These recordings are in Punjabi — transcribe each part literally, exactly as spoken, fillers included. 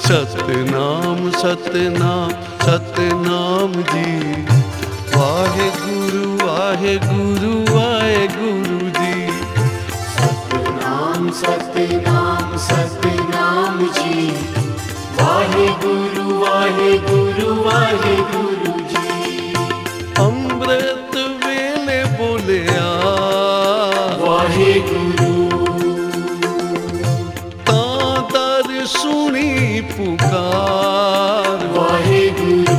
ਸਤਨਾਮ ਸਤਨਾਮ ਸਤਨਾਮ ਜੀ। ਵਾਹਿਗੁਰੂ ਵਾਹਿਗੁਰੂ ਵਾਹਿਗੁਰੂ ਜੀ। ਸਤਨਾਮ ਸਤਨਾਮ ਸਤਨਾਮ ਜੀ। ਵਾਹਿਗੁਰੂ ਵਾਹਿਗੁਰੂ ਵਾਹਿਗੁਰੂ ਜੀ। ਅੰਮ੍ਰਿਤ ਵੇਲੇ ਬੋਲਿਆ ਵਾਹਿਗੁਰੂ, ਤਾਂ ਦਰ ਸੁਣੀ ਪੁਕਾਰ। ਵਾਹਿਗੁਰੂ,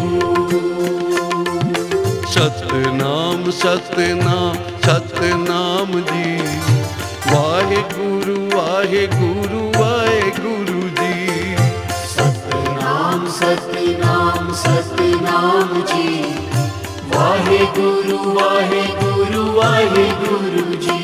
ਸਤਨਾਮ ਸਤਨਾਮ ਸਤਨਾਮ ਜੀ। ਵਾਹਿਗੁਰੂ ਵਾਹਿਗੁਰੂ ਵਾਹਿਗੁਰੂ ਜੀ। ਸਤਨਾਮ ਸਤਨਾਮ ਸਤਨਾਮ ਜੀ। ਵਾਹਿਗੁਰੂ ਵਾਹਿਗੁਰੂ ਵਾਹਿਗੁਰੂ ਜੀ।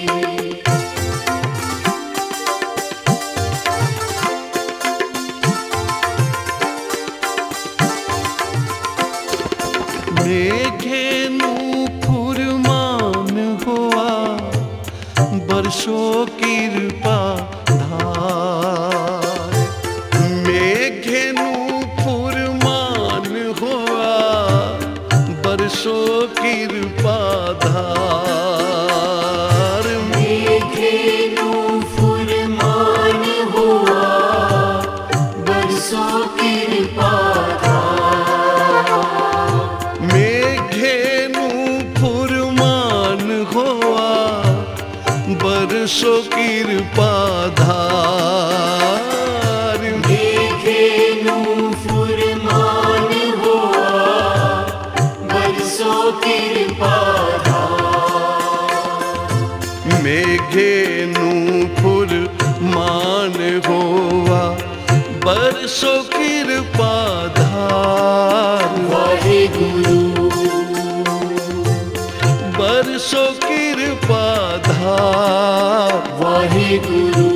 ਮੇਘੇ ਨੂੰ ਫੁਰਮਾਨ ਹੋਆ, ਬਰਸੋ ਕਿਰਪਾ ਧਾਰ। ਮੇਘੇ ਨੂੰ ਫੁਰਮਾਨ ਹੋਆ, ਬਰਸੋ ਕਿਰਪਾ ਧਾਰ। ਮੇਘੇ ਨੂੰ ਫੁਰਮਾਨ ਹੋਆ, ਬਰਸੋ ਕਿਰਪਾ ਮੇਘੇ ਨੂੰ ਫੁਰਮਾਨ ਹੋਆ, ਬਰਸੋ ਕਿਰਪਾ ਧਾਰ। ਮੇਘੇ ਨੂੰ ਫੁਰਮਾਨ ਹੋਆ, ਬਰਸੋ ਕਿਰਪਾ ਧਾਰ। ਮੇਘੇ ਨੂੰ ਫੁਰਮਾਨ ਹੋਆ, ਬਰਸੋ ਕਿਰਪਾ ਧਾਰ। ਵਾਹਿਗੁਰੂ, ਬਰਸੋ ਕਿਰਪਾ ਧਾਰ। ਵਾਹਿਗੁਰੂ,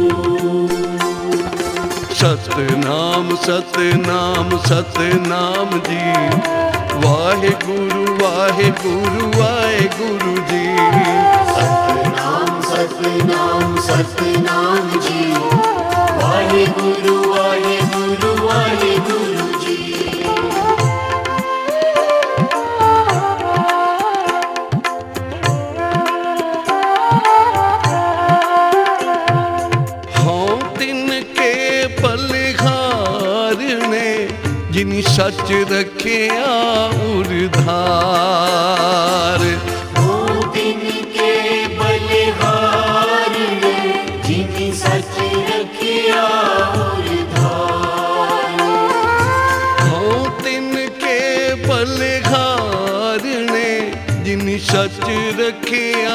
ਸਤਨਾਮ ਸਤਨਾਮ ਸਤਨਾਮ ਜੀ। ਵਾਹਿਗੁਰੂ ਵਾਹਿਗੁਰੂ ਵਾਹਿਗੁਰੂ ਜੀ। ਸਤਨਾਮ ਸਤਨਾਮ ਸਤਨਾਮ ਜੀ। ਵਾਹਿਗੁਰੂ ਵਾਹਿਗੁਰੂ ਵਾਹਿਗੁਰੂ ਜੀ। ਹਉ ਤਿਨ ਕੇ ਬਲਿਹਾਰ ਨੇ, ਜਿਨ ਸੱਚ ਰਖਿਆ ਉਰਧਾਰ। ਹੋ ਤਿਨ ਕੇ ਬਲਿਹਾਰ ਨੇ, ਜਿਨ ਸੱਚ ਰਖਿਆ ਉਰਧਾਰ। ਹਉ ਤਿਨ ਕੇ ਬਲਿਹਾਰ ਨੇ, ਜਿਨ ਸੱਚ ਰਖਿਆ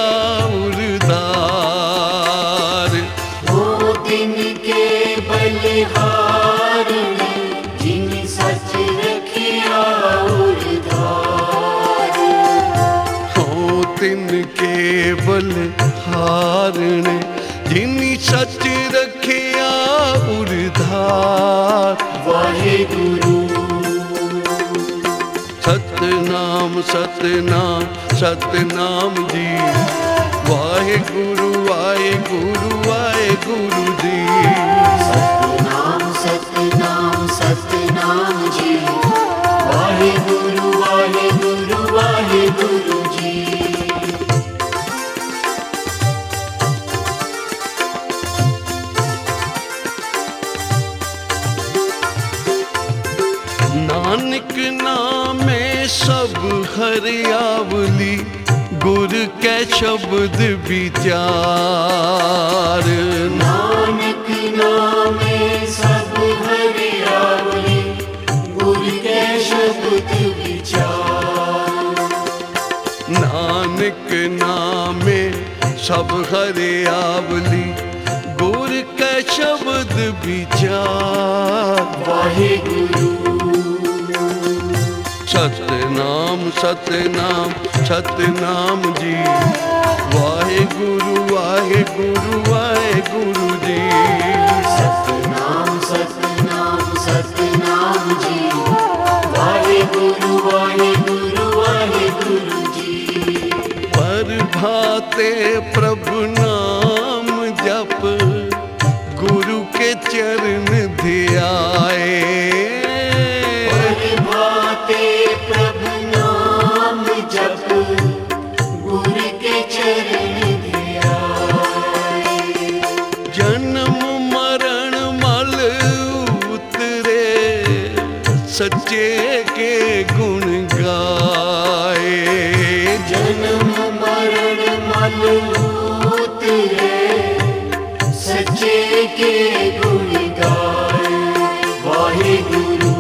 ਉਰਧਾਰ। ਹੋ ਤਿਨ ਕੇ ਬਲਿਹਾਰ ਨੇ, ਜਿਨ ਸੱਚ ਰਖਿਆ ਉਰਧਾਰ। ਹਉ ਤਿਨ ਕੇ ਬਲਿਹਾਰ ਨੇ, ਜਿਨ ਸੱਚ ਰਖਿਆ ਉਰਧਾਰ। ਵਾਹਿਗੁਰੂ, ਸਤਨਾਮ ਸਤਨਾਮ ਸਤਨਾਮ ਜੀ। ਵਾਹਿਗੁਰੂ ਵਾਹਿਗੁਰੂ ਵਾਹਿਗੁਰੂ ਜੀ। ਸਤਨਾਮ ਸਤਨਾਮ ਸਤਨਾਮ ਜੀ। ਵਾਹਿਗੁਰੂ ਵਾਹਿਗੁਰੂ ਵਾਹਿਗੁਰੂ ਜੀ। ਨਾਨਕ ਨਾਮੇ ਸਭ ਹਰਿਆਵਲੀ, ਗੁਰ ਕੈ ਸ਼ਬਦ ਵਿਚਾਰ। ਨਾਨਕ ਨਾਮੇ ਸਭ ਹਰਿਆਵਲੀ, ਗੁਰ ਕੈ ਸ਼ਬਦ ਵਿਚਾਰ। ਨਾਨਕ ਨਾਮੇ ਸਭ ਹਰਿਆਵਲੀ, ਗੁਰ ਕੈ ਸ਼ਬਦ ਵਿਚਾਰ। ਵਾਹਿਗੁਰੂ, ਸਤਨਾਮ ਸਤਨਾਮ ਸਤਨਾਮ ਜੀ। ਵਾਹਿਗੁਰੂ ਵਾਹਿਗੁਰੂ ਵਾਹਿਗੁਰੂ ਜੀ। ਸਤਨਾਮ ਸਤਨਾਮ ਸਤਨਾਮ ਜੀ। ਵਾਹਿਗੁਰੂ ਵਾਹਿਗੁਰੂ ਵਾਹਿਗੁਰੂ ਜੀ। ਪ੍ਰਭਾਤੇ ਪ੍ਰਭ ਨਾਮ ਜਪ, ਗੁਰੂ ਕੇ ਚਰਨ ਧਿਆਏ। सच्चे के गुण गाए। जन्म मरण मल उतरे सच्चे के गुण गाए वाहिगुरु।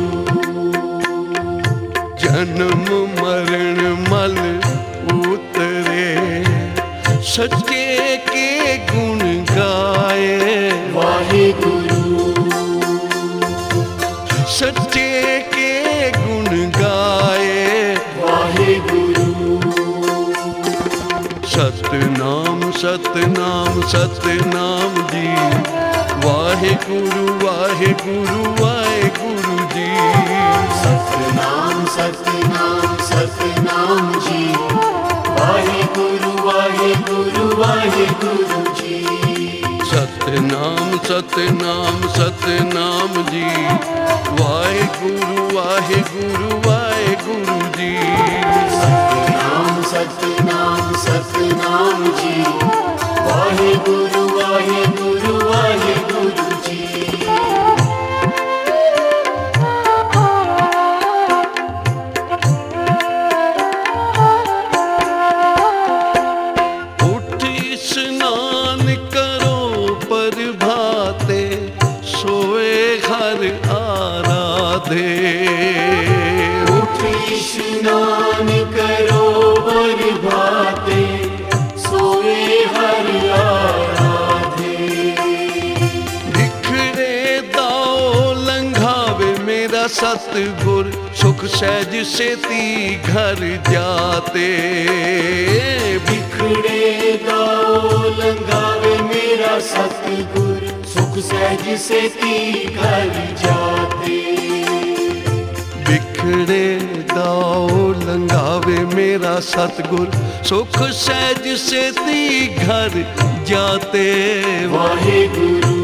जन्म मरण मल उतरे सच्चे के गुण गाए वाहिगुरु। सच्चे के गुण गाए वाहिगुरु। सतनाम सतनाम सतनाम जी, वाहिगुरु वाहिगुरु वाहिगुरु जी। सतनाम सतनाम सतनाम जी, वाहिगुरु वाहिगुरु वाहिगुरु जी। सतनाम सतनाम सतनाम जी, वाहिगुरु वाहिगुरु वाहिगुरु जी। सतनाम सतनाम सतनाम जी, वाहिगुरु वाहिगुरु वाहिगुरु जी। उठ स्नान करो प्रभाते, सोए हर आराधे। उठी स्नान करो बर भाते, सोए हर आराधे। बिखरे दाओ लंघावे मेरा सतगुर, सुख सहज सेती घर जाते। बिखड़े दाओ लंगावे मेरा सतगुर, सुख सहज से ती घर जाते। बिखरे दाओ लंघावे मेरा सतगुर, सुख सहज सेती घर जाते। वाहिगुरु।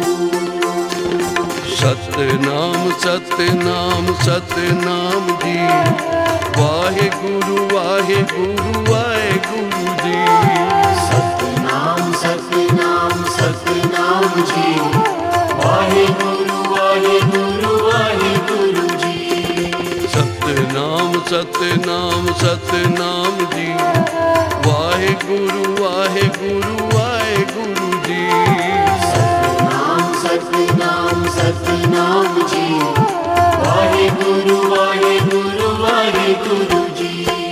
सतनाम सतनाम सतनाम जी, वाहिगुरु वाहिगुरु वाहिगुरु जी। सतनाम सतनाम सतनाम जी, वाहिगुरु वाहिगुरु वाहिगुरु जी। सतनाम सतनाम सतनाम जी, वाहिगुरु वाहिगुरु वाहिगुरु जी। सतनाम सतनाम सतनाम जी, वाहिगुरु वाहिगुरु वाहिगुरु जी।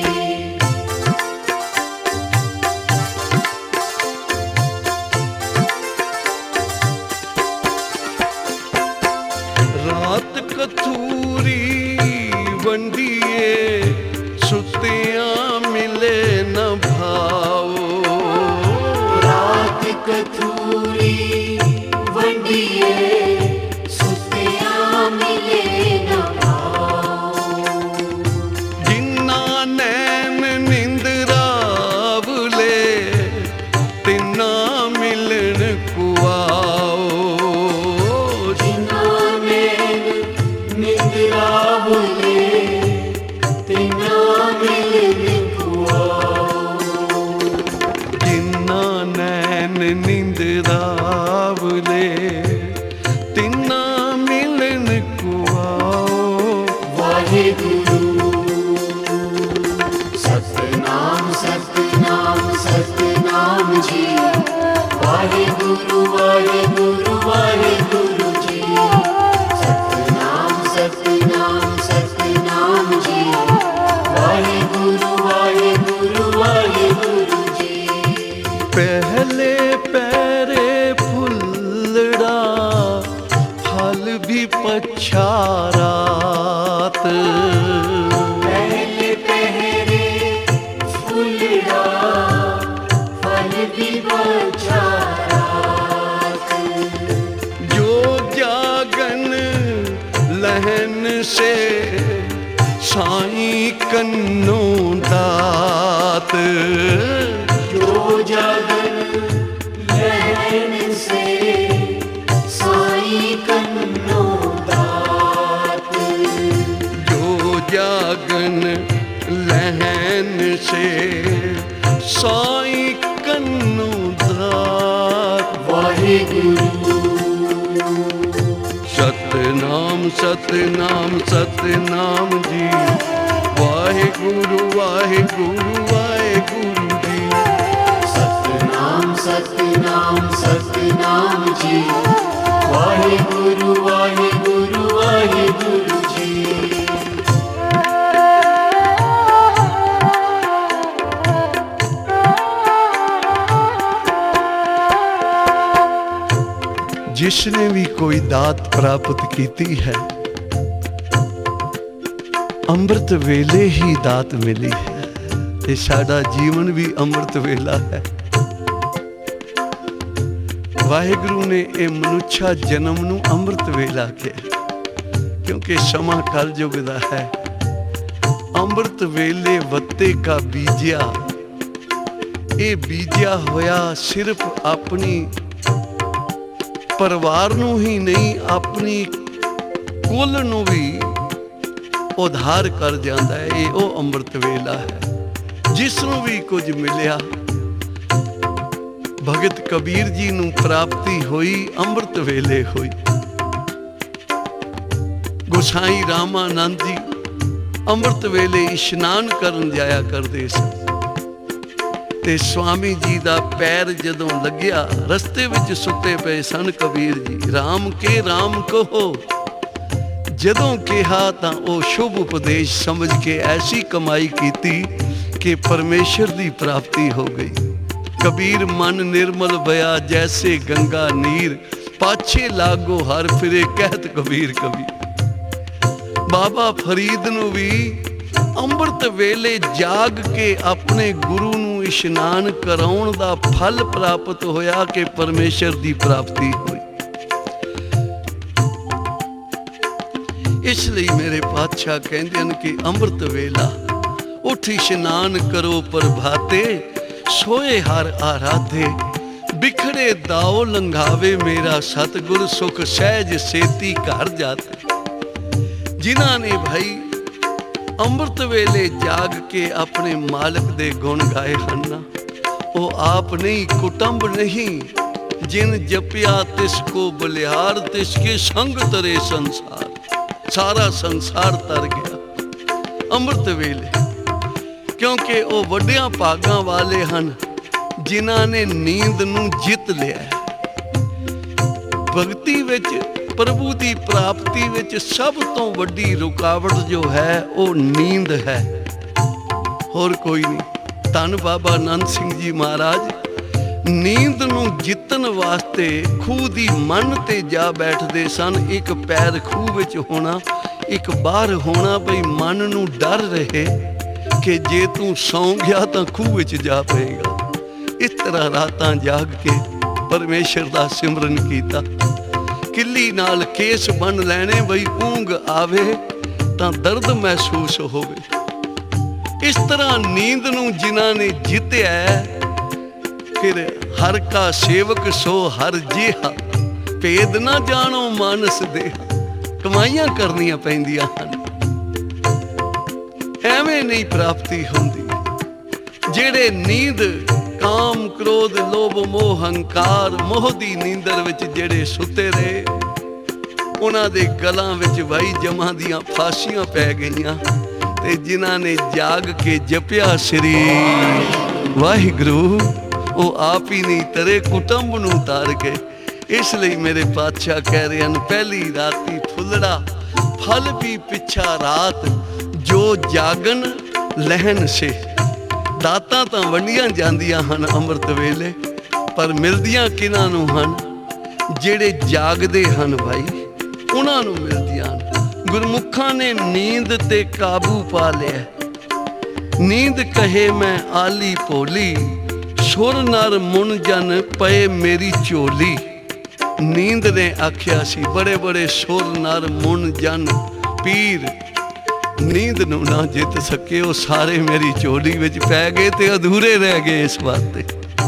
रात कथूरी वंडिए, सुतियां मिले न भाओ। रात कथूरी वंडिए, सुतियां मिले न भाओ। जिन्ना नैन निंदरावले, तिन्ना मिलन कुआओ। जिन्ना नैन निंदरावले, तिन्ना मिलन कुआओ। जिन्ना नैन निंदरावले, तिन्ना मिलन कुआओ। वाहिगुरु। सतनाम सतनाम सतनाम जी, वाहिगुरु वाहिगुरु वाहिगुरु जी। सतनाम सतनाम सतनाम जी, वाहिगुरु वाहिगुरु वाहिगुरु जी। पहले पैरे फुल्लड़ा, फल भी पछा रात। पहले पहरे फुलड़ा, फल भी बचा रात। जो जागन लहन से, साईं कन्नों दात। जो जागन लहन से, साईं कन्नो दात। जो जागन लहन से, साईं कन्नों दात। वाहिगुरु। सतनाम सतनाम सतनाम जी। वाहेगुरु वाहेगुरु वाहेगुरु जी। सतनाम सतनाम सतनाम जी। वाहेगुरु वाहेगुरु वाहेगुरु जी। जिसने भी कोई दात प्राप्त की है, ਅੰਮ੍ਰਿਤ ਵੇਲੇ ਹੀ ਦਾਤ ਮਿਲੀ ਹੈ। ਤੇ ਸਾਡਾ ਜੀਵਨ ਵੀ ਅੰਮ੍ਰਿਤ ਵੇਲਾ ਹੈ। ਵਾਹਿਗੁਰੂ ਨੇ ਇਹ ਮਨੁੱਖਾ ਜਨਮ ਨੂੰ ਅੰਮ੍ਰਿਤ ਵੇਲਾ ਕਿਹਾ, ਕਿਉਂਕਿ ਸਮਾਂ ਕਲਯੁਗ ਦਾ ਹੈ। ਅੰਮ੍ਰਿਤ ਵੇਲੇ ਵੱਤੇ ਕਾ ਬੀਜਿਆ, ਇਹ ਬੀਜਿਆ ਹੋਇਆ ਸਿਰਫ ਆਪਣੀ ਪਰਿਵਾਰ ਨੂੰ ਹੀ ਨਹੀਂ, ਆਪਣੀ ਕੁੱਲ ਨੂੰ ਵੀ ਉਧਾਰ ਕਰ ਜਾਂਦਾ ਹੈ। ਇਹ ਉਹ ਅੰਮ੍ਰਿਤ ਵੇਲਾ ਹੈ ਜਿਸ ਨੂੰ ਵੀ ਕੁਝ ਮਿਲਿਆ। ਭਗਤ ਕਬੀਰ ਜੀ ਨੂੰ ਪ੍ਰਾਪਤੀ ਹੋਈ ਅੰਮ੍ਰਿਤ ਵੇਲੇ ਹੋਈ। ਗੋਸਾਈ ਰਾਮਾਨੰਦ ਜੀ ਅੰਮ੍ਰਿਤ ਵੇਲੇ ਇਸ਼ਨਾਨ ਕਰਨ ਜਾਇਆ ਕਰਦੇ ਸਨ, ਤੇ ਸਵਾਮੀ ਜੀ ਦਾ ਪੈਰ ਜਦੋਂ ਲੱਗਿਆ, ਰਸਤੇ ਵਿੱਚ ਸੁੱਤੇ ਪਏ ਸਨ ਕਬੀਰ ਜੀ। ਰਾਮ ਕੇ ਰਾਮ ਕਹੋ, ਜਦੋਂ ਕਿਹਾ ਤਾਂ ਉਹ ਸ਼ੁਭ ਉਪਦੇਸ਼ ਸਮਝ ਕੇ ਐਸੀ ਕਮਾਈ ਕੀਤੀ ਕਿ ਪਰਮੇਸ਼ਰ ਦੀ ਪ੍ਰਾਪਤੀ ਹੋ ਗਈ। ਕਬੀਰ ਮਨ ਨਿਰਮਲ ਭਇਆ ਜੈਸੇ ਗੰਗਾ ਨੀਰ, ਪਾਛੇ ਲਾਗੋ ਹਰ ਫਿਰੇ ਕਹਿਤ ਕਬੀਰ ਕਬੀਰ। ਬਾਬਾ ਫਰੀਦ ਨੂੰ ਵੀ ਅੰਮ੍ਰਿਤ ਵੇਲੇ ਜਾਗ ਕੇ ਆਪਣੇ ਗੁਰੂ ਨੂੰ ਇਸ਼ਨਾਨ ਕਰਾਉਣ ਦਾ ਫਲ ਪ੍ਰਾਪਤ ਹੋਇਆ ਕਿ ਪਰਮੇਸ਼ਰ ਦੀ ਪ੍ਰਾਪਤੀ ਹੋਈ। ਇਸ ਲਈ ਮੇਰੇ ਪਾਤਸ਼ਾਹ ਕਹਿੰਦੇ ਹਨ ਕਿ ਅੰਮ੍ਰਿਤ ਵੇਲਾ ਉੱਠ ਇਸ਼ਨਾਨ ਕਰੋ ਪ੍ਰਭਾਤੇ, ਸੋਏ ਹਰ ਆਰਾਧੇ। ਬਿਖੜੇ ਦਾਓ ਲੰਘਾਵੇ ਮੇਰਾ ਸਤਿਗੁਰ, ਸੁਖ ਸਹਿਜ ਸੇਤੀ ਘਰ ਜਾਤੇ। ਜਿਨ੍ਹਾਂ ਨੇ ਭਾਈ ਅੰਮ੍ਰਿਤ ਵੇਲੇ ਜਾਗ ਕੇ ਆਪਣੇ ਮਾਲਕ ਦੇ ਗੁਣ ਗਾਏ ਹਨ, ਉਹ ਆਪ ਨਹੀਂ, ਕੁਟੁੰਬ ਨਹੀਂ। ਜਿਨ ਜਪਿਆ ਤਿਸ ਕੋ ਬਲਿਹਾਰ, ਤਿਸ ਕੇ ਸੰਗ ਤਰੇ ਸੰਸਾਰ। ਸਾਰਾ ਸੰਸਾਰ ਤਰ ਗਿਆ ਅੰਮ੍ਰਿਤ ਵੇਲੇ, ਕਿਉਂਕਿ ਉਹ ਵੱਡਿਆਂ ਭਾਗਾਂ ਵਾਲੇ ਹਨ ਜਿਨ੍ਹਾਂ ਨੇ ਨੀਂਦ ਨੂੰ ਜਿੱਤ ਲਿਆ। ਭਗਤੀ ਵਿੱਚ, ਪ੍ਰਭੂ ਦੀ ਪ੍ਰਾਪਤੀ ਵਿੱਚ ਸਭ ਤੋਂ ਵੱਡੀ ਰੁਕਾਵਟ ਜੋ ਹੈ ਉਹ ਨੀਂਦ ਹੈ, ਹੋਰ ਕੋਈ ਨਹੀਂ। ਧੰਨ ਬਾਬਾ ਆਨੰਦ ਸਿੰਘ ਜੀ ਮਹਾਰਾਜ ਨੀਂਦ ਨੂੰ ਜਿੱਤਣ ਵਾਸਤੇ ਖੂਹ ਦੀ ਮੰਨ ਤੇ ਜਾ ਬੈਠਦੇ ਸਨ। ਇੱਕ ਪੈਰ ਖੂਹ ਵਿੱਚ ਹੋਣਾ, ਇੱਕ ਬਾਹਰ ਹੋਣਾ, ਬਈ ਮਨ ਨੂੰ ਡਰ ਰਹੇ ਕਿ ਜੇ ਤੂੰ ਸੌਂ ਗਿਆ ਤਾਂ ਖੂਹ ਵਿੱਚ ਜਾ ਪਏਗਾ। ਇਸ ਤਰ੍ਹਾਂ ਰਾਤਾਂ ਜਾਗ ਕੇ ਪਰਮੇਸ਼ਰ ਦਾ ਸਿਮਰਨ ਕੀਤਾ। ਕਿੱਲੀ ਨਾਲ ਕੇਸ ਬੰਨ ਲੈਣੇ, ਬਈ ਊਂਘ ਆਵੇ ਤਾਂ ਦਰਦ ਮਹਿਸੂਸ ਹੋਵੇ। ਇਸ ਤਰ੍ਹਾਂ ਨੀਂਦ ਨੂੰ ਜਿਨ੍ਹਾਂ ਨੇ ਜਿੱਤਿਆ, ਫਿਰ ਹਰ ਕਾ ਸੇਵਕ ਸੋ ਹਰ ਜਿਹਾ, ਭੇਦ ਨਾ ਜਾਣੋ ਮਾਨਸ ਦੇ। ਕਮਾਈਆਂ ਕਰਨੀਆਂ ਪੈਂਦੀਆਂ ਹਨ, ਐਵੇਂ ਨਹੀਂ ਪ੍ਰਾਪਤੀ ਹੁੰਦੀ। ਜਿਹੜੇ ਨੀਂਦ ਕਾਮ ਕ੍ਰੋਧ ਲੋਭ ਮੋਹ ਹੰਕਾਰ, ਮੋਹ ਦੀ ਨੀਂਦਰ ਵਿੱਚ ਜਿਹੜੇ ਸੁੱਤੇ ਰਹੇ, ਉਹਨਾਂ ਦੇ ਗਲਾਂ ਵਿੱਚ ਭਾਈ ਜਮਾਂ ਦੀਆਂ ਫਾਂਸੀਆਂ ਪੈ ਗਈਆਂ। ਤੇ ਜਿਨ੍ਹਾਂ ਨੇ ਜਾਗ ਕੇ ਜਪਿਆ ਸ੍ਰੀ ਵਾਹਿਗੁਰੂ, ਉਹ ਆਪ ਹੀ ਨਹੀਂ ਤਰੇ, ਕੁਟੁੰਬ ਨੂੰ ਤਾਰ ਕੇ। ਇਸ ਲਈ ਮੇਰੇ ਪਾਤਸ਼ਾਹ ਕਹਿ ਰਹੇ ਹਨ, ਪਹਿਲੀ ਰਾਤੀ ਫੁੱਲੜਾ ਫਲ ਵੀ ਪਿੱਛਾ ਰਾਤ, ਜੋ ਜਾਗਨ ਲਹਿਨ ਸੇ। ਦਾਤਾਂ ਤਾਂ ਵੰਡੀਆਂ ਜਾਂਦੀਆਂ ਹਨ ਅੰਮ੍ਰਿਤ ਵੇਲੇ, ਪਰ ਮਿਲਦੀਆਂ ਕਿਹਨਾਂ ਨੂੰ ਹਨ? ਜਿਹੜੇ ਜਾਗਦੇ ਹਨ ਭਾਈ, ਉਹਨਾਂ ਨੂੰ ਮਿਲਦੀਆਂ ਹਨ। ਗੁਰਮੁਖਾਂ ਨੇ ਨੀਂਦ ਤੇ ਕਾਬੂ ਪਾ ਲਿਆ। ਨੀਂਦ ਕਹੇ ਮੈਂ ਆਲੀ ਭੋਲੀ, ਸੁਰ ਨਰ ਮੁਨ ਜਨ ਪਏ ਮੇਰੀ ਝੋਲੀ। ਨੀਂਦ ਨੇ ਆਖਿਆ ਸੀ, ਬੜੇ ਬੜੇ ਸੁਰ ਨਰ ਮੁਨ ਜਨ ਪੀਰ ਨੀਂਦ ਨੂੰ ਨਾ ਜਿੱਤ ਸਕੇ, ਉਹ ਸਾਰੇ ਮੇਰੀ ਝੋਲੀ ਵਿੱਚ ਪੈ ਗਏ ਤੇ ਅਧੂਰੇ ਰਹਿ ਗਏ। ਇਸ ਵਾਸਤੇ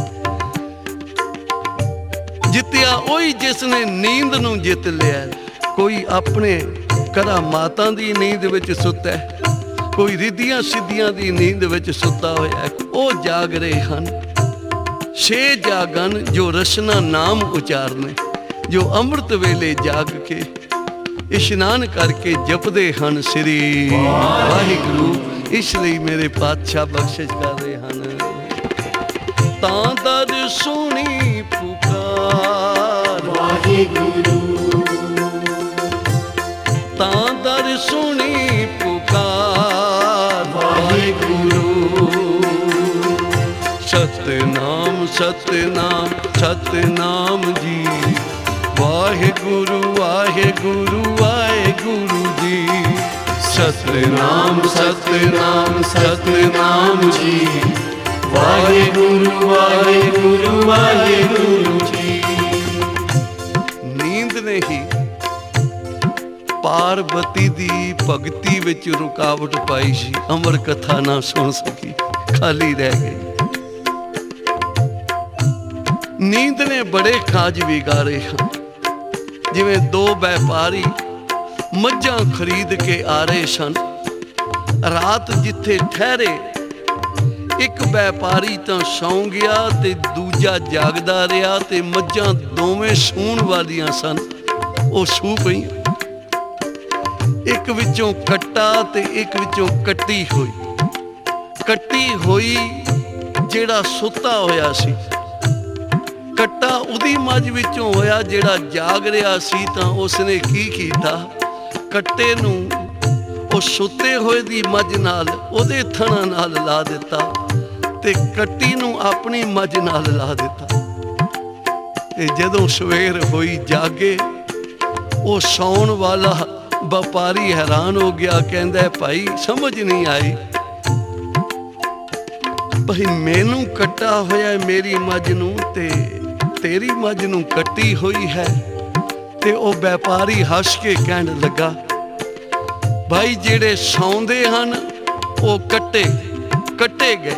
ਜਿੱਤਿਆ ਉਹੀ ਜਿਸ ਨੇ ਨੀਂਦ ਨੂੰ ਜਿੱਤ ਲਿਆ। ਕੋਈ ਆਪਣੇ ਘਰਾਂ ਮਾਤਾ ਦੀ ਨੀਂਦ ਵਿੱਚ ਸੁੱਤਾ, ਕੋਈ ਰਿੱਧੀਆਂ ਸਿੱਧੀਆਂ ਦੀ ਨੀਂਦ ਵਿੱਚ ਸੁੱਤਾ ਹੋਇਆ, ਉਹ ਜਾਗ ਰਹੇ ਹਨ। ਛੇ ਜਾਗਨ ਜੋ ਰਸਨਾ ਨਾਮ ਉਚਾਰਨੇ, ਜੋ ਅੰਮ੍ਰਿਤ ਵੇਲੇ ਜਾਗ ਕੇ ਇਸ਼ਨਾਨ ਕਰਕੇ ਜਪਦੇ ਹਨ ਸ੍ਰੀ ਵਾਹਿਗੁਰੂ। ਇਸ ਲਈ ਮੇਰੇ ਪਾਤਸ਼ਾਹ ਬਖਸ਼ਿਸ਼ ਕਰ ਰਹੇ ਹਨ। ਤਾਂ ਦਰ ਸੁਣੀ ਪੁਕਾਰ ਵਾਹਿਗੁਰੂ, ਤਾਂ ਦਰ ਸੁਣੀ ਪੁਕਾਰ ਵਾਹਿਗੁਰੂ। ਸਤਨਾਮ ਸਤਨਾਮ ਸਤਨਾਮ ਜੀ, ਵਾਹਿਗੁਰੂ ਵਾਹਿਗੁਰੂ ਵਾਹਿਗੁਰੂ ਜੀ। ਸਤਨਾਮ ਸਤਨਾਮ ਸਤਨਾਮ ਜੀ, ਵਾਹਿਗੁਰੂ ਵਾਹਿਗੁਰੂ ਵਾਹਿਗੁਰੂ ਜੀ। ਨੀਂਦ ਨੇ ਹੀ ਪਾਰਵਤੀ ਦੀ ਭਗਤੀ ਵਿੱਚ ਰੁਕਾਵਟ ਪਾਈ ਸੀ। ਅਮਰ ਕਥਾ ਨਾ ਸੁਣ ਸਕੀ, ਖਾਲੀ ਰਹਿ ਗਈ। ਨੀਂਦ ਨੇ ਬੜੇ ਕਾਜ ਵਿਗਾੜੇ ਹਨ। ਜਿਵੇਂ ਦੋ ਵਪਾਰੀ ਮੱਝਾਂ ਖਰੀਦ ਕੇ ਆ ਰਹੇ ਸਨ। ਰਾਤ ਜਿੱਥੇ ਠਹਿਰੇ, ਇੱਕ ਵਪਾਰੀ ਤਾਂ ਸੌਂ ਗਿਆ ਤੇ ਦੂਜਾ ਜਾਗਦਾ ਰਿਹਾ, ਤੇ ਮੱਝਾਂ ਦੋਵੇਂ ਸੂਣ ਵਾਲੀਆਂ ਸਨ। ਉਹ ਸੂ ਪਈਆਂ, ਇੱਕ ਵਿੱਚੋਂ ਕੱਟਾ ਤੇ ਇੱਕ ਵਿੱਚੋਂ ਕੱਟੀ ਹੋਈ। ਕੱਟੀ ਹੋਈ ਜਿਹੜਾ ਸੁੱਤਾ ਹੋਇਆ ਸੀ, ਕੱਟਾ ਉਹਦੀ ਮੱਝ ਵਿੱਚੋਂ ਹੋਇਆ ਜਿਹੜਾ ਜਾਗ ਰਿਹਾ ਸੀ। ਤਾਂ ਉਸਨੇ ਕੀ ਕੀਤਾ, ਕੱਟੇ ਨੂੰ ਉਹ ਸੁੱਤੇ ਹੋਏ ਦੀ ਮੱਝ ਨਾਲ, ਉਹਦੇ ਥਣਾ ਨਾਲ ਲਾ ਦਿੱਤਾ, ਤੇ ਕੱਟੀ ਨੂੰ ਆਪਣੀ ਮੱਝ ਨਾਲ ਲਾ ਦਿੱਤਾ। ਤੇ ਜਦੋਂ ਸਵੇਰ ਹੋਈ ਜਾਗੇ, ਉਹ ਸੌਣ ਵਾਲਾ ਵਪਾਰੀ ਹੈਰਾਨ ਹੋ ਗਿਆ। ਕਹਿੰਦਾ ਭਾਈ ਸਮਝ ਨਹੀਂ ਆਈ, ਭਾਈ ਮੈਨੂੰ ਕੱਟਾ ਹੋਇਆ ਮੇਰੀ ਮੱਝ ਨੂੰ ਤੇ ਤੇਰੀ ਮੱਝ ਨੂੰ ਕੱਟੀ ਹੋਈ ਹੈ। ਤੇ ਉਹ ਵਪਾਰੀ ਹੱਸ ਕੇ ਕਹਿਣ ਲੱਗਾ, ਭਾਈ ਜਿਹੜੇ ਸੌਂਦੇ ਹਨ ਉਹ ਕੱਟੇ ਕੱਟੇ ਗਏ,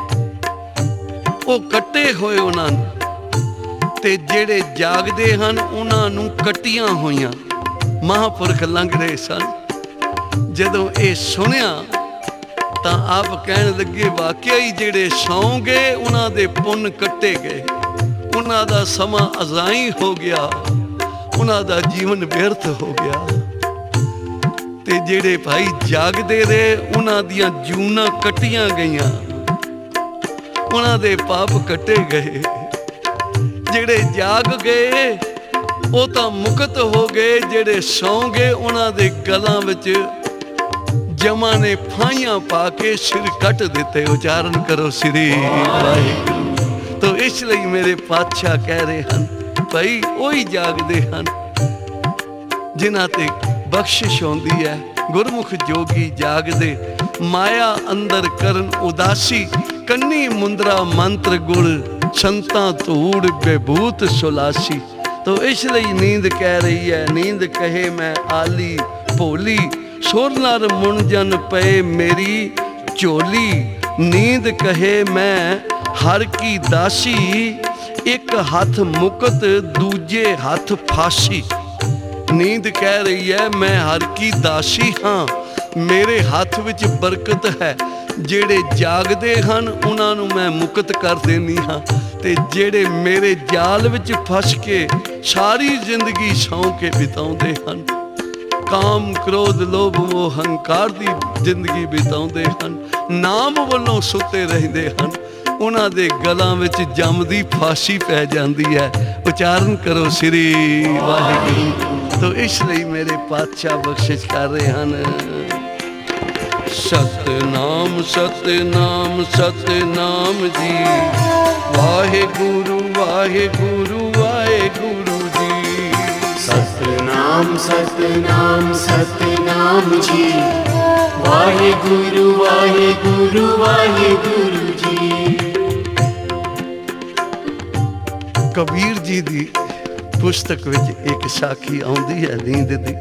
ਉਹ ਕੱਟੇ ਹੋਏ ਉਹਨਾਂ ਨੂੰ, ਤੇ ਜਿਹੜੇ ਜਾਗਦੇ ਹਨ ਉਹਨਾਂ ਨੂੰ ਕੱਟੀਆਂ ਹੋਈਆਂ। ਮਹਾਂਪੁਰਖ ਲੰਘ ਰਹੇ ਸਨ। ਜਦੋਂ ਇਹ ਸੁਣਿਆ ਤਾਂ ਆਪ ਕਹਿਣ ਲੱਗੇ, ਵਾਕਿਆ ਹੀ ਜਿਹੜੇ ਸੌਂ ਗਏ ਉਹਨਾਂ ਦੇ ਪੁੰਨ ਕੱਟੇ ਗਏ, ਉਹਨਾਂ ਦਾ ਸਮਾਂ ਅਜ਼ਾਈ ਹੋ ਗਿਆ, ਉਹਨਾਂ ਦਾ ਜੀਵਨ ਵਿਅਰਥ ਹੋ ਗਿਆ। ਤੇ ਜਿਹੜੇ ਭਾਈ ਜਾਗਦੇ ਰਹੇ ਉਹਨਾਂ ਦੀਆਂ ਜੂਨਾਂ ਕੱਟੀਆਂ ਗਈਆਂ, ਉਹਨਾਂ ਦੇ ਪਾਪ ਕੱਟੇ ਗਏ। ਜਿਹੜੇ ਜਾਗ ਗਏ ਉਹ ਤਾਂ ਮੁਕਤ ਹੋ ਗਏ, ਜਿਹੜੇ ਸੌਂ ਗਏ ਉਹਨਾਂ ਦੇ ਗਲਾਂ ਵਿੱਚ ਜਮਾਂ ਨੇ ਫਾਈਆਂ ਪਾ ਕੇ ਸਿਰ ਕੱਟ ਦਿੱਤੇ। ਉਚਾਰਨ ਕਰੋ ਸ੍ਰੀ ਵਾਹਿਗੁਰੂ। ਤੋ ਇਸ ਲਈ ਮੇਰੇ ਪਾਤਸ਼ਾਹ ਕਹਿ ਰਹੇ ਹਨ, ਭਾਈ ਉਹੀ ਜਾਗਦੇ ਹਨ ਜਿਨ੍ਹਾਂ ਤੇ ਬਖਸ਼ਿਸ਼ ਹੁੰਦੀ ਹੈ। ਗੁਰਮੁਖ ਜੋਗੀ ਜਾਗਦੇ, ਮਾਇਆ ਅੰਦਰ ਕਰਨ ਉਦਾਸੀ, ਕੰਨੀ ਮੁੰਦਰਾ ਮੰਤਰ ਗੁਰ, ਸੰਤਾਂ ਧੂੜ ਬੇਭੂਤ ਸੁਲਾਸੀ। ਤੋ ਇਸ ਲਈ ਨੀਂਦ ਕਹਿ ਰਹੀ ਹੈ, ਨੀਂਦ ਕਹੇ ਮੈਂ ਆਲੀ ਭੋਲੀ, ਸੁਰ ਨਰ ਮੁਣ ਜਨ ਪਏ ਮੇਰੀ ਝੋਲੀ। ਨੀਂਦ ਕਹੇ ਮੈਂ ਹਰ ਕੀ ਦਾਸੀ, ਇੱਕ ਹੱਥ ਮੁਕਤ ਦੂਜੇ ਹੱਥ ਫਾਸੀ। ਨੀਂਦ ਕਹਿ ਰਹੀ ਹੈ ਮੈਂ ਹਰ ਕੀ ਦਾਸੀ ਹਾਂ, ਮੇਰੇ ਹੱਥ ਵਿੱਚ ਬਰਕਤ ਹੈ। ਜਿਹੜੇ ਜਾਗਦੇ ਹਨ ਉਹਨਾਂ ਨੂੰ ਮੈਂ ਮੁਕਤ ਕਰ ਦੇਣੀ ਹਾਂ, ਤੇ ਜਿਹੜੇ ਮੇਰੇ ਜਾਲ ਵਿੱਚ ਫਸ ਕੇ ਸਾਰੀ ਜ਼ਿੰਦਗੀ ਸੌਂ ਕੇ ਬਿਤਾਉਂਦੇ ਹਨ, ਕਾਮ ਕ੍ਰੋਧ ਲੋਭ ਮੋਹ ਹੰਕਾਰ ਦੀ ਜ਼ਿੰਦਗੀ ਬਿਤਾਉਂਦੇ ਹਨ, ਨਾਮ ਵੱਲੋਂ ਸੁੱਤੇ ਰਹਿੰਦੇ ਹਨ, ਉਹਨਾਂ ਦੇ ਗਲਾਂ ਵਿੱਚ ਜਮ ਦੀ ਫਾਂਸੀ ਪੈ ਜਾਂਦੀ ਹੈ। ਉਚਾਰਨ ਕਰੋ ਸ੍ਰੀ ਵਾਹਿਗੁਰੂ। ਤੋ ਇਸ ਲਈ ਮੇਰੇ ਪਾਤਸ਼ਾਹ ਬਖਸ਼ਿਸ਼ ਕਰ ਰਹੇ ਹਨ। ਸਤਨਾਮ ਸਤਨਾਮ ਸਤਨਾਮ ਜੀ, ਵਾਹਿਗੁਰੂ ਵਾਹਿਗੁਰੂ ਵਾਹਿਗੁਰੂ ਜੀ। ਸਤਨਾਮ ਸਤਨਾਮ ਸਤਨਾਮ ਜੀ, ਵਾਹਿਗੁਰੂ ਵਾਹਿਗੁਰੂ ਵਾਹਿਗੁਰੂ ਜੀ। ਕਬੀਰ ਜੀ ਦੀ ਪੁਸਤਕ ਵਿੱਚ ਇੱਕ ਸਾਖੀ ਆਉਂਦੀ ਹੈ ਨੀਂਦ ਦੀ,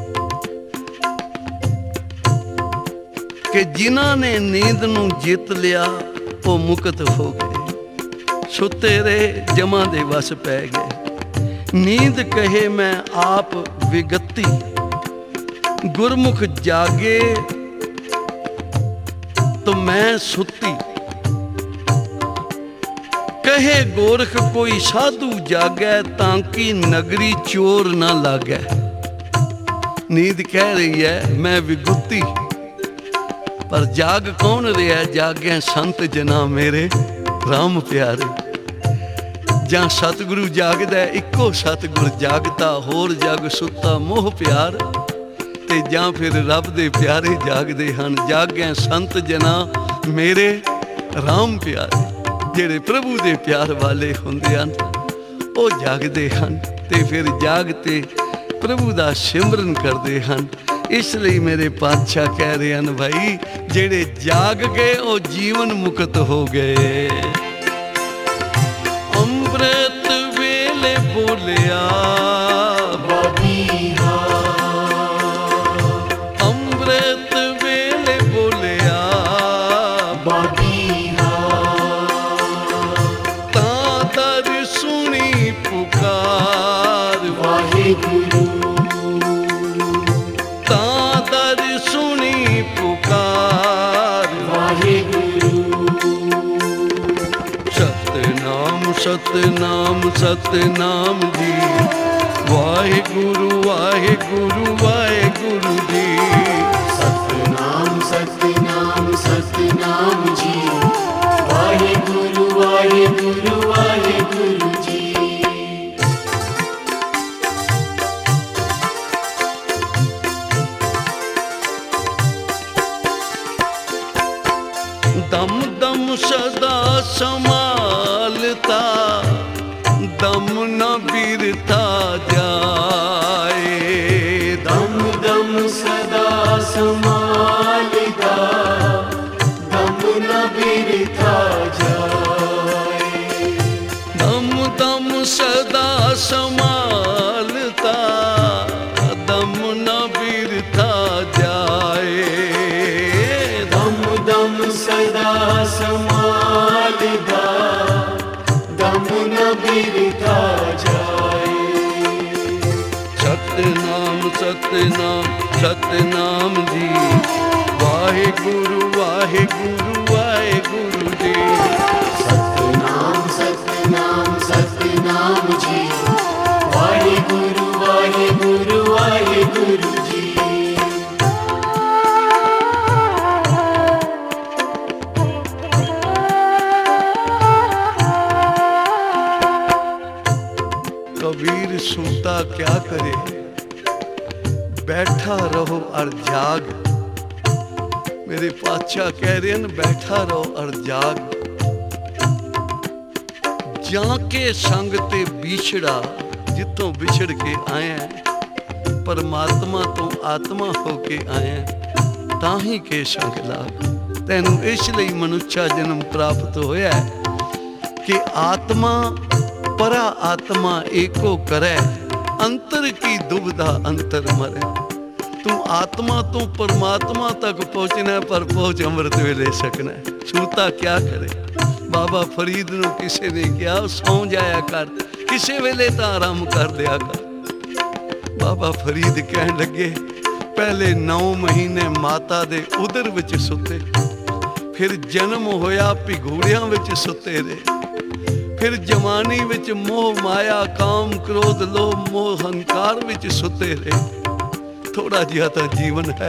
ਕਿ ਜਿਨ੍ਹਾਂ ਨੇ ਨੀਂਦ ਨੂੰ ਜਿੱਤ ਲਿਆ ਉਹ ਮੁਕਤ ਹੋ ਗਏ, ਸੁੱਤੇ ਰਹੇ ਜਮਾਂ ਦੇ ਵਸ ਪੈ ਗਏ। ਨੀਂਦ ਕਹੇ ਮੈਂ ਆਪ ਵਿਗਤੀ, ਗੁਰਮੁਖ ਜਾਗੇ ਤੋ ਮੈਂ ਸੁੱਤੀ। ਕਹੇ ਗੋਰਖ ਕੋਈ ਸਾਧੂ ਜਾਗੈ, ਤਾਂ ਕਿ ਨਗਰੀ ਚੋਰ ਨਾ ਲਾਗੈ। नींद कह रही है मैं विगुती, पर जाग कौन रहा? जागे संत जना मेरे राम प्यारे। ਜਾਂ ਸਤਿਗੁਰੂ ਜਾਗਦਾ, ਇੱਕੋ ਸਤਿਗੁਰ ਜਾਗਦਾ, ਹੋਰ ਜਗ ਸੁੱਤਾ ਮੋਹ ਪਿਆਰ। ਤੇ ਜਾਂ ਫਿਰ ਰੱਬ ਦੇ ਪਿਆਰੇ ਜਾਗਦੇ ਹਨ। ਜਾਗਿਆ ਸੰਤ ਜਨਾ ਮੇਰੇ ਰਾਮ ਪਿਆਰੇ, ਜਿਹੜੇ ਪ੍ਰਭੂ ਦੇ ਪਿਆਰ ਵਾਲੇ ਹੁੰਦੇ ਹਨ ਉਹ ਜਾਗਦੇ ਹਨ ਤੇ ਫਿਰ ਜਾਗ ਤੇ ਪ੍ਰਭੂ ਦਾ ਸਿਮਰਨ ਕਰਦੇ ਹਨ। ਇਸ ਲਈ ਮੇਰੇ ਪਾਤਸ਼ਾਹ ਕਹਿ ਰਹੇ ਹਨ, ਭਾਈ ਜਿਹੜੇ ਜਾਗ ਗਏ ਉਹ ਜੀਵਨ ਮੁਕਤ ਹੋ ਗਏ। ਅੰਮ੍ਰਿਤ ਵੇਲੇ ਬੋਲਿਆ ਬਾਬੀਹਾ, ਅੰਮ੍ਰਿਤ ਵੇਲੇ ਬੋਲਿਆ ਬਾਬੀਹਾ, ਤਾਂ ਦਰ ਸੁਣੀ ਪੁਕਾਰ ਵਾਹਿਗੁਰੂ, ਤਾਂ ਦਰ ਸੁਣੀ ਪੁਕਾਰ ਵਾਹਿਗੁਰੂ। ਸਤਨਾਮ ਸਤਨਾਮ ਸਤਨਾਮ ਜੀ, ਵਾਹਿਗੁਰੂ ਵਾਹਿਗੁਰੂ ਵਾਹਿਗੁਰੂ ਜੀ। ਸਤਨਾਮ ਸਤਨਾਮ ਸਤਨਾਮ ਜੀ, ਵਾਹਿਗੁਰੂ ਵਾਹਿਗੁਰੂ ਵਾਹਿਗੁਰੂ ਜੀ। ਦਮ ਦਮ ਸਦਾ ਸੰਭਾਲਤਾ, ਦਮ ਨ ਬਿਰਥਾ ਜਾਏ। ਦਮ ਦਮ ਸਦਾ ਸੰਭਾਲਦਾ, ਦਮ ਨ ਬਿਰਥਾ ਜਾਏ। ਦਮ ਦਮ ਸਦਾ ਸੰਭਾਲਤਾ, ਦਮ ਨ ਬਿਰਥਾ ਜਾਏ। ਦਮ ਦਮ ਸਦਾ ਸੰਭਾਲਦਾ, ਦਮ ਨ ਬਿਰਥਾ ਜਾਏ। ਸਤਨਾਮ ਸਤਨਾਮ ਸਤਨਾਮ ਜੀ, ਵਾਹਿਗੁਰੂ ਵਾਹਿਗੁਰੂ ਵਾਹਿਗੁਰੂ ਜੀ। ਸਤਨਾਮ ਸਤਨਾਮ ਸਤਨਾਮ ਜੀ, ਵਾਹਿਗੁਰੂ ਵਾਹਿਗੁਰੂ ਵਾਹਿਗੁਰੂ ਜੀ। कबीर सूता क्या करे, बैठा रहो और जाग। मेरे पातशाह कह रहे हैं बैठा रहो और जाग। जाके संग ते बिछड़ा, जितों बिछड़ के आया परमात्मा तो आत्मा होके आया, ताही के संग लाग। तैनू इसलिए मनुष्य जन्म प्राप्त होया कि आत्मा परा आत्मा एको करे, अंतर की दुविधा अंतर मरे। तू आत्मा तो परमात्मा तक पहुंचना पर पहुंच अमृत वेले सकना। सूता क्या करे? बाबा फरीद नू किसी ने कहा सौ जाया कर, किसी वेले तो आराम कर दिया कर। बाबा फरीद कहन लगे पहले नौ महीने माता दे उदर विच सुते, फिर जन्म होया भिगूड़ियां विच सुते रहे, फिर जवानी विच मोह माया काम क्रोध लोभ मोह हंकार विच सुते रहे। थोड़ा जिहा तां जीवन है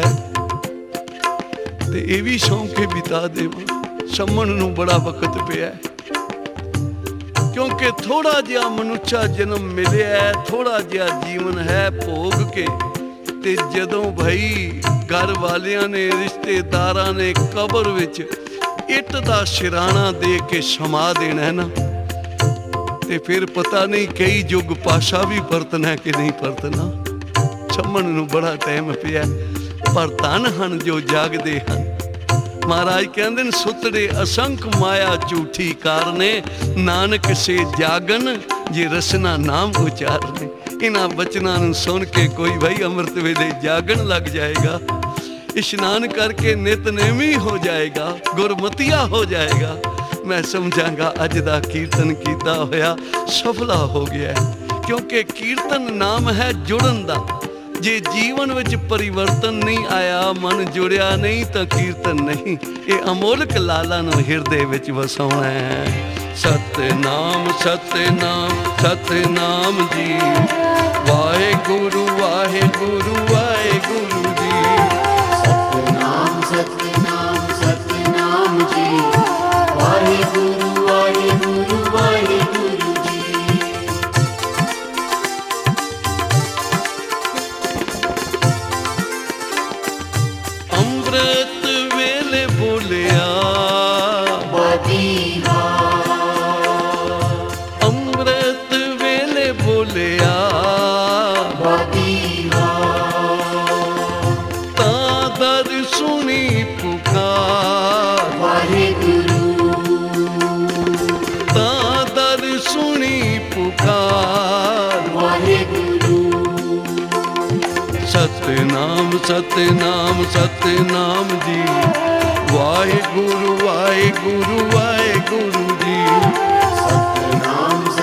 ते ये भी सौं के बिता देवां। समण नूं बड़ा वक्त पिया, क्योंकि थोड़ा जिहा मनुष्य जन्म मिलिया है, थोड़ा जिहा जीवन है भोग के। ते जदों भाई घर वालियां ने रिश्तेदारां ने कबर विच इट दा सिराना दे के समा देना है ना, ਤੇ ਫਿਰ ਪਤਾ ਨਹੀਂ ਕਈ ਯੁੱਗ ਪਾਸ਼ਾ ਵੀ ਵਰਤਣਾ ਕਿ ਨਹੀਂ ਵਰਤਣਾ। ਛੰਮਣ ਨੂੰ ਬੜਾ ਟਾਈਮ ਪਿਆ, ਪਰ ਧਨ ਹਨ ਜੋ ਜਾਗਦੇ ਹਨ। ਮਹਾਰਾਜ ਕਹਿੰਦੇ ਨੇ ਸੁਤੜੇ ਅਸੰਖ ਮਾਇਆ ਝੂਠੀ ਕਾਰਨੇ, ਨਾਨਕ ਸੇ ਜਾਗਨ ਜੇ ਰਸਨਾ ਨਾਮ ਉਚਾਰਨੇ। ਇਹਨਾਂ ਬਚਨਾਂ ਨੂੰ ਸੁਣ ਕੇ ਕੋਈ ਭਾਈ ਅੰਮ੍ਰਿਤ ਵੇਲੇ ਜਾਗਣ ਲੱਗ ਜਾਏਗਾ, ਇਸ਼ਨਾਨ ਕਰਕੇ ਨਿਤਨੇਮੀ ਹੋ ਜਾਏਗਾ, ਗੁਰਮਤੀਆ ਹੋ ਜਾਏਗਾ। मैं समझांगा अज दा कीर्तन कीता होया सफला हो गया है, क्योंकि कीर्तन नाम है जुड़न दा। जे जीवन विच परिवर्तन नहीं आया, मन जुड़िया नहीं तो कीर्तन नहीं। ये अमोलक लाला नूं हिरदे विच वसाउणा है। सतनाम सतनाम सतनाम जी, वाहे गुरु वाहे गुरु वाहे ਸਤਿਨਾਮ ਸਤਿਨਾਮ ਸਤਿਨਾਮ ਜੀ। ਵਾਹਿਗੁਰੂ ਵਾਹਿਗੁਰੂ ਵਾਹਿਗੁਰੂ ਜੀ। ਸਤਿਨਾਮ